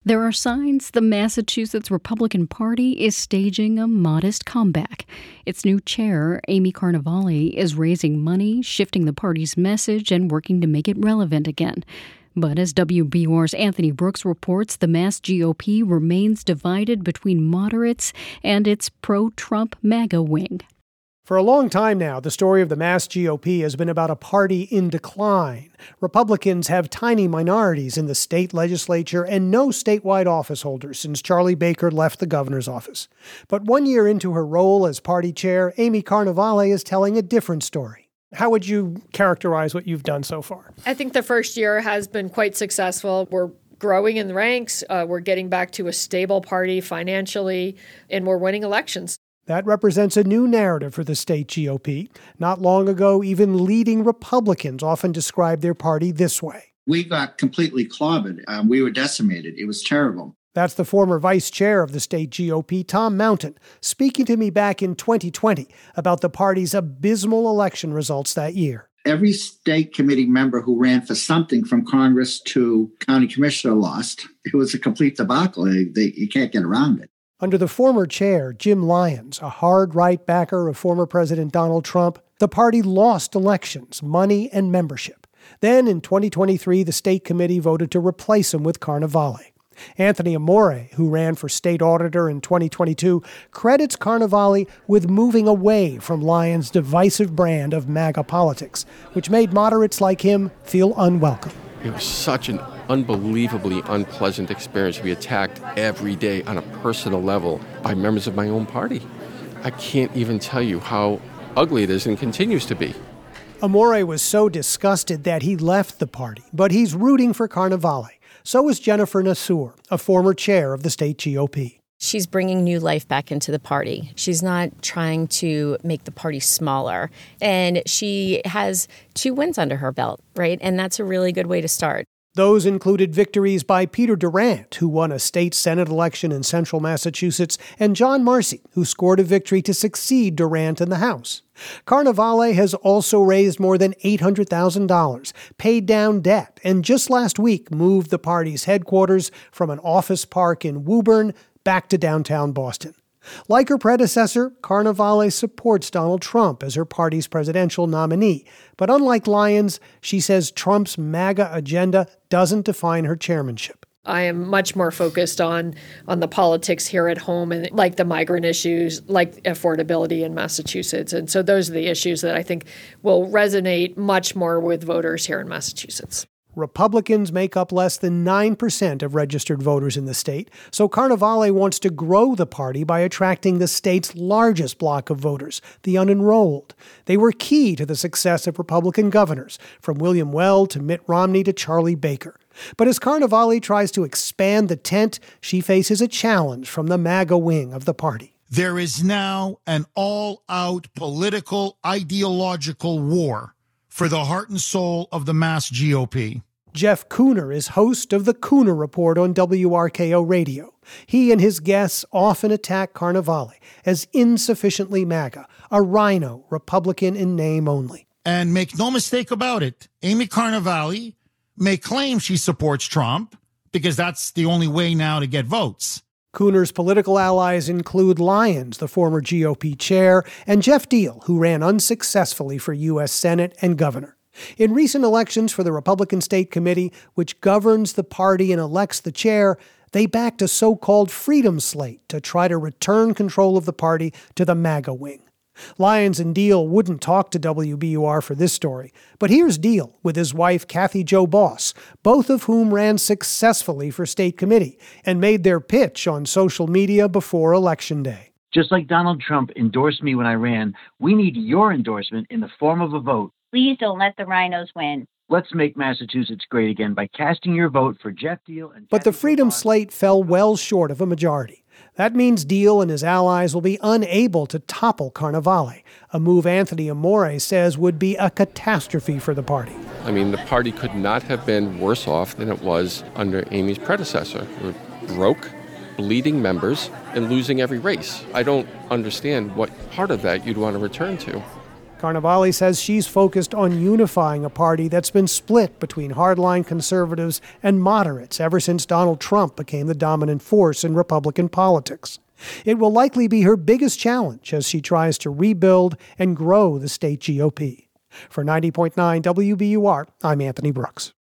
There are signs the Massachusetts Republican Party is staging a modest comeback. Its new chair, Amy Carnevale, is raising money, shifting the party's message, and working to make it relevant again. But as WBUR's Anthony Brooks reports, the Mass GOP remains divided between moderates and its pro-Trump MAGA wing. For a long time now, the story of the Mass GOP has been about a party in decline. Republicans have tiny minorities in the state legislature and no statewide office holders since Charlie Baker left the governor's office. But 1 year into her role as party chair, Amy Carnevale is telling a different story. How would you characterize what you've done so far? I think the first year has been quite successful. We're growing in the ranks. We're getting back to a stable party financially, and we're winning elections. That represents a new narrative for the state GOP. Not long ago, even leading Republicans often described their party this way. We got completely clobbered. We were decimated. It was terrible. That's the former vice chair of the state GOP, Tom Mountain, speaking to me back in 2020 about the party's abysmal election results that year. Every state committee member who ran for something from Congress to county commissioner lost. It was a complete debacle. You can't get around it. Under the former chair, Jim Lyons, a hard right backer of former President Donald Trump, the party lost elections, money, and membership. Then in 2023, the state committee voted to replace him with Carnevale. Anthony Amore, who ran for state auditor in 2022, credits Carnevale with moving away from Lyons' divisive brand of MAGA politics, which made moderates like him feel unwelcome. It was such an unbelievably unpleasant experience to be attacked every day on a personal level by members of my own party. I can't even tell you how ugly it is and continues to be. Amore was so disgusted that he left the party, but he's rooting for Carnevale. So is Jennifer Nassour, a former chair of the state GOP. She's bringing new life back into the party. She's not trying to make the party smaller. And she has 2 wins under her belt, right? And that's a really good way to start. Those included victories by Peter Durant, who won a state Senate election in central Massachusetts, and John Marcy, who scored a victory to succeed Durant in the House. Carnevale has also raised more than $800,000, paid down debt, and just last week moved the party's headquarters from an office park in Woburn back to downtown Boston. Like her predecessor, Carnevale supports Donald Trump as her party's presidential nominee. But unlike Lyons, she says Trump's MAGA agenda doesn't define her chairmanship. I am much more focused on the politics here at home, and like the migrant issues, like affordability in Massachusetts. And so those are the issues that I think will resonate much more with voters here in Massachusetts. Republicans make up less than 9% of registered voters in the state, so Carnevale wants to grow the party by attracting the state's largest block of voters, the unenrolled. They were key to the success of Republican governors, from William Weld to Mitt Romney to Charlie Baker. But as Carnevale tries to expand the tent, she faces a challenge from the MAGA wing of the party. There is now an all-out political, ideological war for the heart and soul of the Mass GOP. Jeff Cooner is host of the Cooner Report on WRKO Radio. He and his guests often attack Carnevale as insufficiently MAGA, a rhino Republican in name only. And make no mistake about it, Amy Carnevale may claim she supports Trump because that's the only way now to get votes. Cooner's political allies include Lyons, the former GOP chair, and Jeff Deal, who ran unsuccessfully for U.S. Senate and governor. In recent elections for the Republican State Committee, which governs the party and elects the chair, they backed a so-called freedom slate to try to return control of the party to the MAGA wing. Lyons and Deal wouldn't talk to WBUR for this story, but here's Deal with his wife Kathy Jo Boss, both of whom ran successfully for state committee and made their pitch on social media before Election Day. Just like Donald Trump endorsed me when I ran, we need your endorsement in the form of a vote. Please don't let the rhinos win. Let's make Massachusetts great again by casting your vote for Jeff Deal. But the freedom slate fell well short of a majority. That means Deal and his allies will be unable to topple Carnevale, a move Anthony Amore says would be a catastrophe for the party. I mean, the party could not have been worse off than it was under Amy's predecessor. We're broke, bleeding members, and losing every race. I don't understand what part of that you'd want to return to. Carnevale says she's focused on unifying a party that's been split between hardline conservatives and moderates ever since Donald Trump became the dominant force in Republican politics. It will likely be her biggest challenge as she tries to rebuild and grow the state GOP. For 90.9 WBUR, I'm Anthony Brooks.